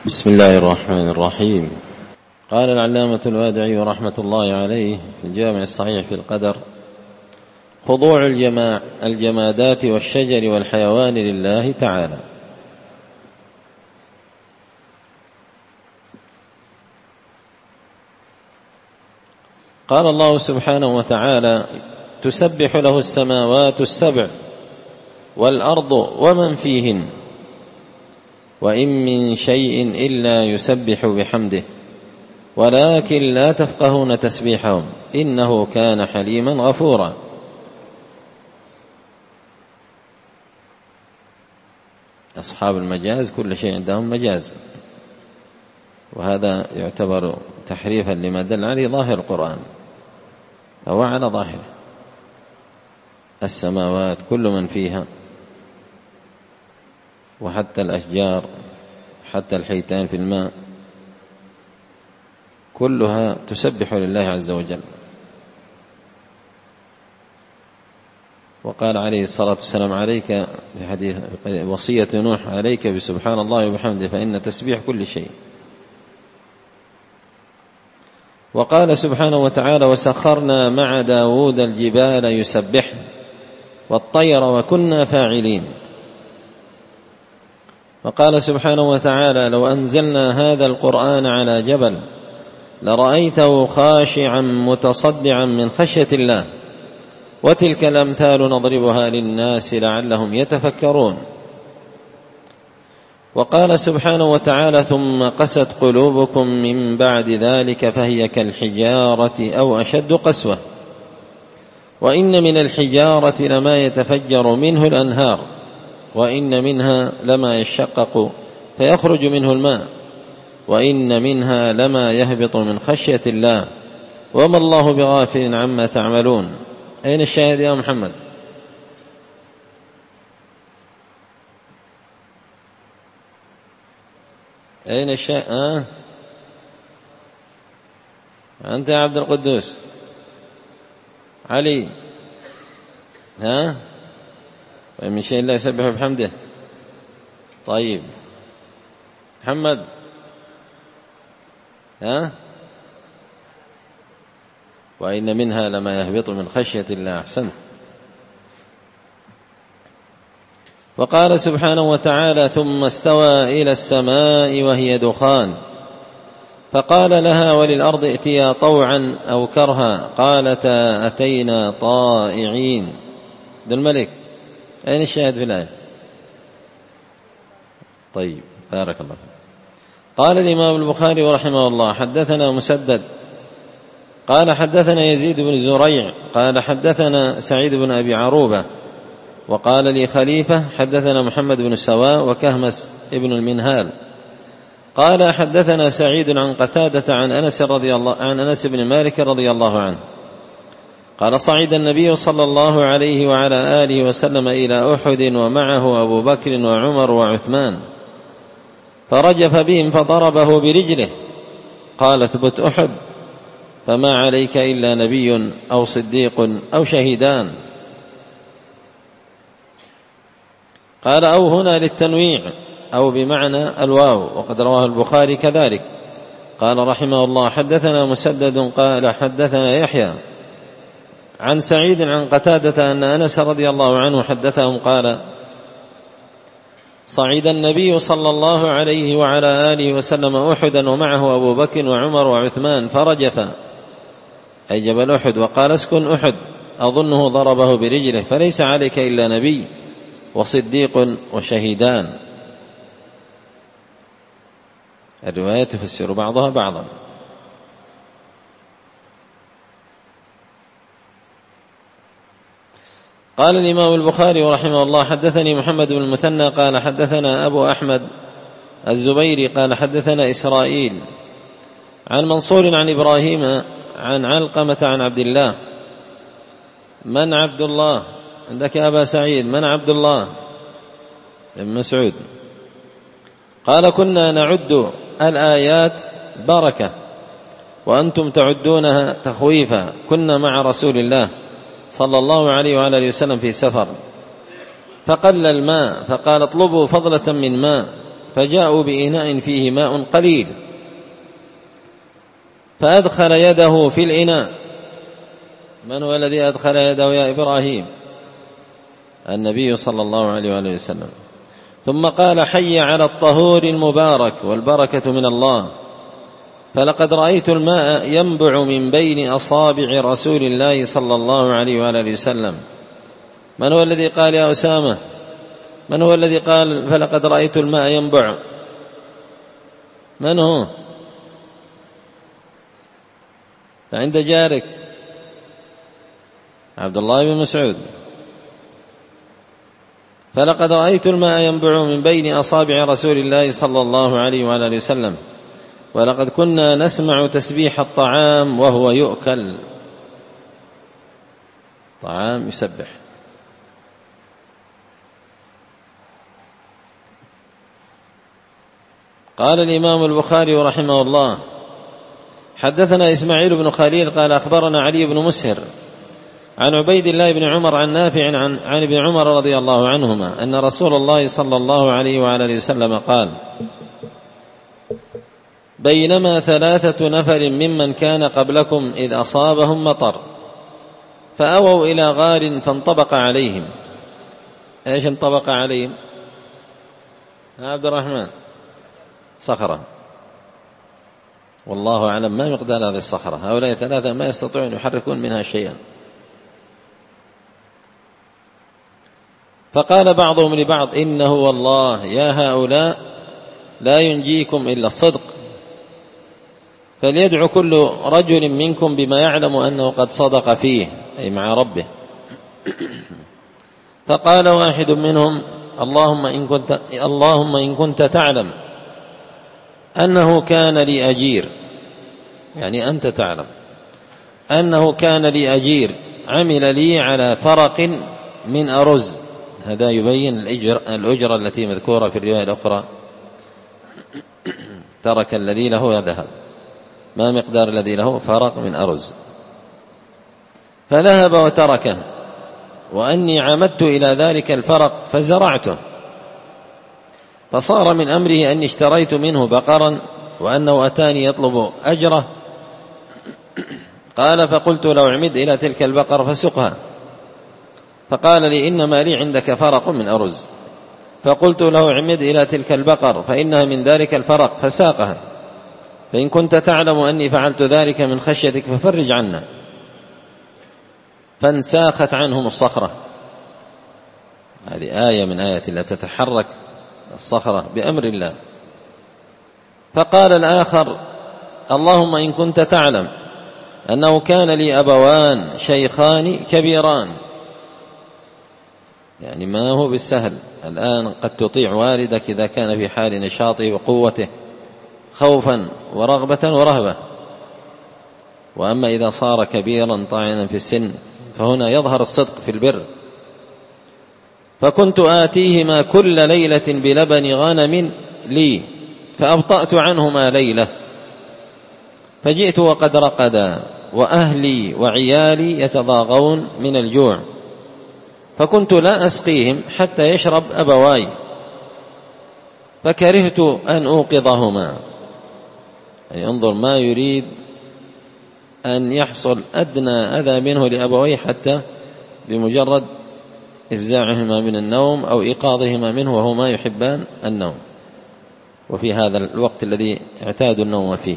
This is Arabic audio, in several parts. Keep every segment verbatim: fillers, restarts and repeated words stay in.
بسم الله الرحمن الرحيم. قال العلامة الوادعي رحمة الله عليه في الجامع الصحيح في القدر: خضوع الجماع الجمادات والشجر والحيوان لله تعالى. قال الله سبحانه وتعالى: تسبح له السماوات السبع والأرض ومن فيهن وإن من شيء إلا يسبح بحمده ولكن لا تفقهون تسبيحهم إنه كان حليما غفورا. أصحاب المجاز كل شيء عندهم مجاز، وهذا يعتبر تحريفا لما دل عليه ظاهر القرآن، فهو على ظاهره. السماوات كل من فيها، وحتى الأشجار، حتى الحيتان في الماء، كلها تسبح لله عز وجل. وقال عليه الصلاة والسلام: عليك في حديث وصية نوح: عليك بسبحان الله وبحمده فإن تسبيح كل شيء. وقال سبحانه وتعالى: وسخرنا مع داود الجبال يسبحن والطير وكنا فاعلين. وقال سبحانه وتعالى: لو أنزلنا هذا القرآن على جبل لرأيته خاشعا متصدعا من خشية الله وتلك الأمثال نضربها للناس لعلهم يتفكرون. وقال سبحانه وتعالى: ثم قست قلوبكم من بعد ذلك فهي كالحجارة أو أشد قسوة وإن من الحجارة لما يتفجر منه الأنهار وإن منها لما يشقق فيخرج منه الماء وإن منها لما يهبط من خشية الله وما الله بغافل عما تعملون. أين الشاهد يا محمد؟ أين الشاهد؟ آه؟ أنت يا عبد القدوس علي، ها؟ ومن شيء الله يسبح بحمده. طيب محمد، ها؟ وإن منها لما يهبط من خشية الله. أحسنت. وقال سبحانه وتعالى: ثم استوى إلى السماء وهي دخان فقال لها وللأرض ائتيا طوعا أو كرها قالتا أتينا طائعين. ذو الملك، أين الشاهد في الآية؟ طيب بارك الله فيك. قال الإمام البخاري رحمه الله: حدثنا مسدد قال حدثنا يزيد بن زريع قال حدثنا سعيد بن أبي عروبة وقال لي خليفة حدثنا محمد بن سواء وكهمس ابن المنهال قال حدثنا سعيد عن قتادة عن أنس رضي الله عن أنس بن مالك رضي الله عنه قال: صعد النبي صلى الله عليه وعلى آله وسلم إلى أحد ومعه أبو بكر وعمر وعثمان فرجف بهم فضربه برجله. قال: اثبت أحد فما عليك إلا نبي أو صديق أو شهيدان. قال: أو هنا للتنويع أو بمعنى الواو، وقد رواه البخاري كذلك. قال رحمه الله: حدثنا مسدد قال حدثنا يحيى عن سعيد عن قتادة أن أنس رضي الله عنه حدثهم قال: صعد النبي صلى الله عليه وعلى آله وسلم أحدا ومعه أبو بكر وعمر وعثمان فرجف، أي جبل أحد، وقال: اسكن أحد، أظنه ضربه برجله، فليس عليك إلا نبي وصديق وشهيدان. الرواية تفسر بعضها بعضا. قال الإمام البخاري رحمه الله: حدثني محمد بن المثنى قال حدثنا أبو أحمد الزبيري قال حدثنا إسرائيل عن منصور عن إبراهيم عن علقمة عن عبد الله. من عبد الله عندك يا أبا سعيد؟ من عبد الله بن مسعود؟ قال: كنا نعد الآيات بركة وأنتم تعدونها تخويفا، كنا مع رسول الله صلى الله عليه وعلى آله وسلم في سفر فقل الماء فقال: اطلبوا فضلة من ماء فجاءوا بإناء فيه ماء قليل، فأدخل يده في الإناء. من هو الذي أدخل يده يا إبراهيم؟ النبي صلى الله عليه وآله وسلم. ثم قال: حي على الطهور المبارك، والبركة من الله، فلقد رأيت الماء ينبع من بين أصابع رسول الله صلى الله عليه وآله وسلم. من هو الذي قال يا أسامة؟ من هو الذي قال فلقد رأيت الماء ينبع؟ من هو؟ فعند جارك عبد الله بن مسعود. فلقد رأيت الماء ينبع من بين أصابع رسول الله صلى الله عليه وآله وسلم، ولقد كنا نسمع تسبيح الطعام وهو يؤكل. طعام يسبح. قال الإمام البخاري رحمه الله: حدثنا إسماعيل بن خليل قال أخبرنا علي بن مسهر عن عبيد الله بن عمر عن نافع عن, عن ابن عمر رضي الله عنهما أن رسول الله صلى الله عليه وآله وسلم قال: بينما ثلاثة نفر ممن كان قبلكم إذ أصابهم مطر فأووا إلى غار فانطبق عليهم. إيش انطبق عليهم؟ عبد الرحمن؟ صخرة. والله أعلم ما مقدار هذه الصخرة. هؤلاء ثلاثة ما يستطيعون يحركون منها شيئا. فقال بعضهم لبعض: إنه والله يا هؤلاء لا ينجيكم إلا الصدق، فليدعو كل رجل منكم بما يعلم أنه قد صدق فيه، أي مع ربه. فقال واحد منهم: اللهم إن كنت, اللهم إن كنت تعلم أنه كان لي أجير، يعني أنت تعلم أنه كان لي أجير عمل لي على فرق من أرز. هذا يبين الأجرة التي مذكورة في الرواية الأخرى: ترك الذي له وذهب. ما مقدار الذي له؟ فرق من أرز. فذهب وتركه، وأني عمدت إلى ذلك الفرق فزرعته، فصار من أمره أني اشتريت منه بقرا وأنه أتاني يطلب أجره. قال: فقلت لو عمد إلى تلك البقر فسقها. فقال لي: إنما لي عندك فرق من أرز. فقلت له: عمد إلى تلك البقر فإنها من ذلك الفرق، فساقها. فإن كنت تعلم أني فعلت ذلك من خشيتك ففرج عنا. فانساخت عنهم الصخرة. هذه آية من آيات الله، تتحرك الصخرة بأمر الله. فقال الآخر: اللهم إن كنت تعلم أنه كان لي أبوان شيخان كبيران. يعني ما هو بالسهل الآن قد تطيع والدك إذا كان في حال نشاطه وقوته خوفا ورغبة ورهبة، وأما إذا صار كبيرا طاعنا في السن فهنا يظهر الصدق في البر. فكنت آتيهما كل ليلة بلبن غنم لي فأبطأت عنهما ليلة، فجئت وقد رقدا وأهلي وعيالي يتضاغون من الجوع، فكنت لا أسقيهم حتى يشرب أبواي، فكرهت أن أوقظهما. يعني انظر، ما يريد أن يحصل أدنى أذى منه لأبويه حتى بمجرد إفزاعهما من النوم أو إيقاظهما منه، وهو ما يحبان النوم، وفي هذا الوقت الذي اعتادوا النوم فيه.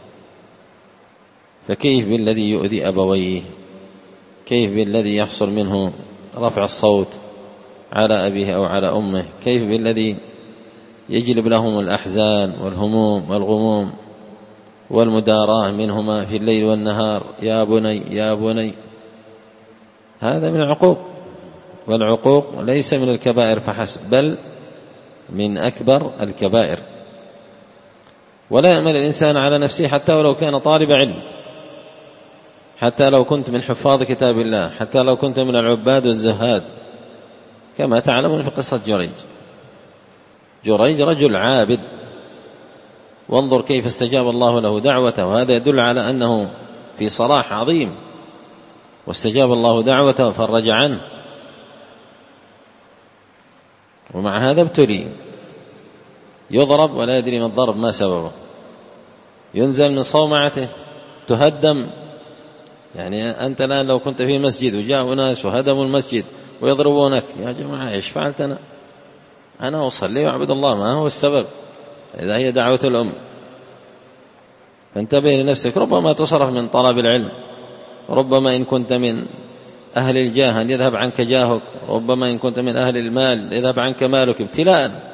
فكيف بالذي يؤذي أبويه؟ كيف بالذي يحصل منه رفع الصوت على أبيه أو على أمه؟ كيف بالذي يجلب لهم الأحزان والهموم والغموم والمداراة منهما في الليل والنهار؟ يا بني يا بني. هذا من العقوق، والعقوق ليس من الكبائر فحسب، بل من أكبر الكبائر. ولا يأمل الإنسان على نفسه حتى ولو كان طالب علم، حتى لو كنت من حفاظ كتاب الله، حتى لو كنت من العباد والزهاد، كما تعلمون في قصة جريج. جريج رجل عابد، وانظر كيف استجاب الله له دعوته، وهذا يدل على أنه في صلاح عظيم، واستجاب الله دعوته وفرج عنه، ومع هذا ابتلي. يضرب ولا يدري ما الضرب ما سببه، ينزل من صومعته، تهدم. يعني أنت الآن لو كنت في مسجد وجاءوا ناس وهدموا المسجد ويضربونك، يا جماعة إيش فعلت أنا؟ أنا أصلي وأعبد الله، ما هو السبب؟ إذا هي دعوة الأم فانتبه لنفسك. ربما تصرف من طلب العلم، ربما إن كنت من أهل الجاه أن يذهب عنك جاهك، ربما إن كنت من أهل المال يذهب عنك مالك ابتلاء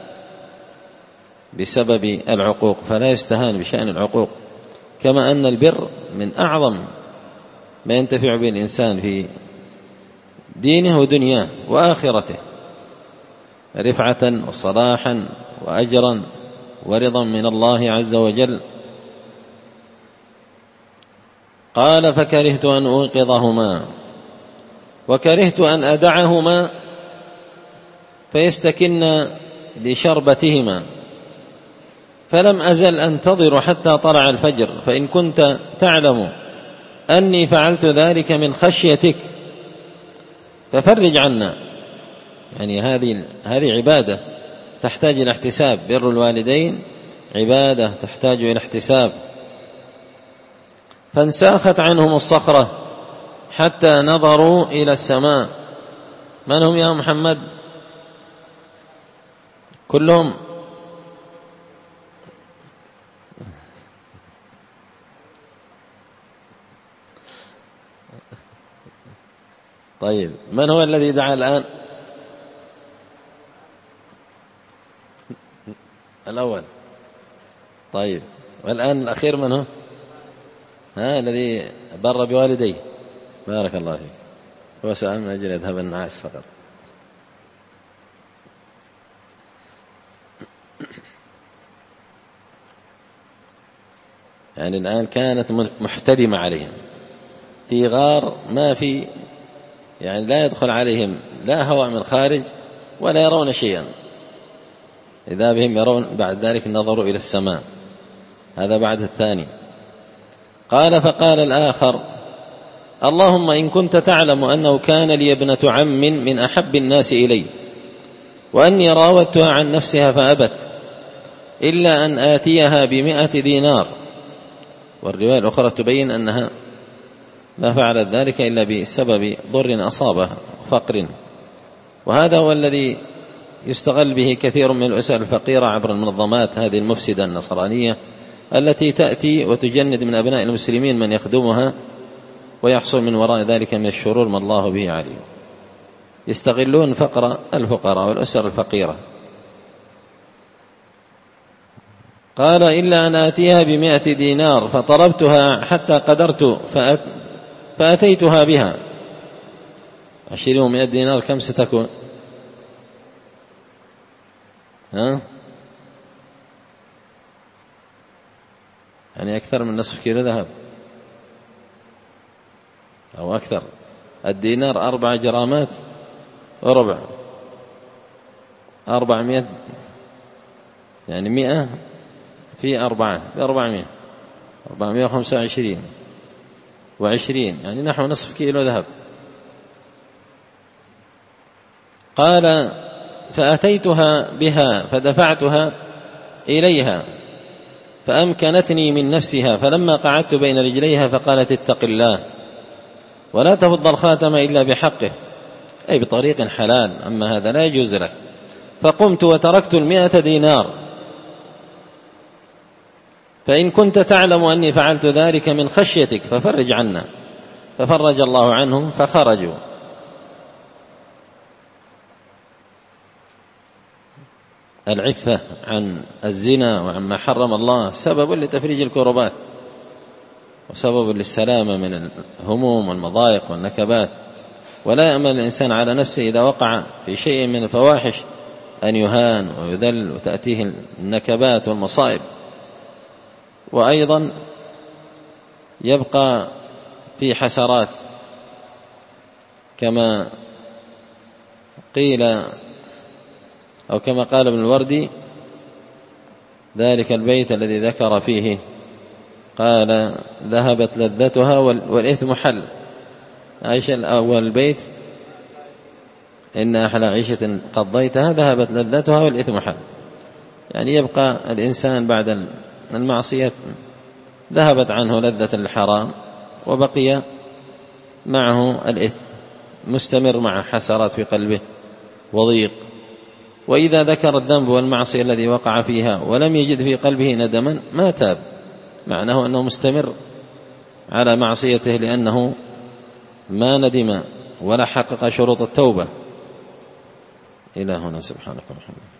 بسبب العقوق، فلا يستهان بشأن العقوق. كما أن البر من أعظم ما ينتفع به الإنسان في دينه ودنياه وآخرته، رفعة وصلاحا وأجرا ورضا من الله عز وجل. قال فكرهت أن أوقظهما وكرهت أن أدعهما فيستكن لشربتهما، فلم أزل أنتظر حتى طلع الفجر، فإن كنت تعلم أني فعلت ذلك من خشيتك ففرج عنا. يعني هذه هذه عبادة تحتاج إلى احتساب، بر الوالدين عبادة تحتاج إلى احتساب. فانساخت عنهم الصخرة حتى نظروا إلى السماء. من هم يا محمد؟ كلهم؟ طيب، من هو الذي دعا الآن؟ الأول. طيب، والآن الأخير من هو؟ ها، الذي بر بوالديه. بارك الله فيك. هو سؤال من أجل يذهب النعاس فقط. يعني الآن كانت محتدمة عليهم في غار، ما في يعني لا يدخل عليهم لا هواء من خارج ولا يرون شيئا، إذا بهم يرون بعد ذلك نظروا إلى السماء. هذا بعد الثاني. قال فقال الآخر اللهم إن كنت تعلم أنه كان لي ابنة عم من أحب الناس إلي، وأني راودتها عن نفسها فأبت إلا أن آتيها بمئة دينار. والرواية الأخرى تبين أنها ما فعلت ذلك إلا بسبب ضر أصابه، فقر. وهذا هو الذي يستغل به كثير من الأسر الفقيرة عبر المنظمات هذه المفسدة النصرانية التي تأتي وتجند من أبناء المسلمين من يخدمها، ويحصل من وراء ذلك من الشرور ما الله به عليهم. يستغلون فقر الفقراء والأسر الفقيرة. قال إلا أن آتيها بمئة دينار فطلبتها حتى قدرت فأت فأتيتها بها. عشرين ومئة دينار كم ستكون؟ ها؟ يعني أكثر من نصف كيلو ذهب أو أكثر. الدينار أربع جرامات وربع، أربعمائة، يعني مئة في أربعة بأربعمائة، أربعمائة وخمسة وعشرين وعشرين، يعني نحو نصف كيلو ذهب. قال فأتيتها بها فدفعتها إليها فأمكنتني من نفسها، فلما قعدت بين رجليها فقالت اتق الله ولا تفض الخاتم إلا بحقه، أي بطريق حلال، أما هذا لا يجوز لك. فقمت وتركت المئة دينار، فإن كنت تعلم أني فعلت ذلك من خشيتك ففرج عنا. ففرج الله عنهم فخرجوا. العفة عن الزنا وعما حرم الله سبب لتفريج الكربات وسبب للسلامة من الهموم والمضايق والنكبات. ولا يأمن الإنسان على نفسه إذا وقع في شيء من الفواحش أن يهان ويذل وتأتيه النكبات والمصائب. وأيضا يبقى في حسرات، كما قيل أو كما قال ابن الوردي ذلك البيت الذي ذكر فيه، قال ذهبت لذتها والإثم حل. عيش الأول البيت إن أحلى عيشة قضيتها ذهبت لذتها والإثم حل. يعني يبقى الإنسان بعد المعصية ذهبت عنه لذة الحرام وبقي معه الإثم مستمر مع حسرات في قلبه وضيق. وإذا ذكر الذنب والمعصية الذي وقع فيها ولم يجد في قلبه ندما ما تاب، معناه أنه مستمر على معصيته لأنه ما ندم ولا حقق شروط التوبة. إلى هنا سبحانك وبحمدك.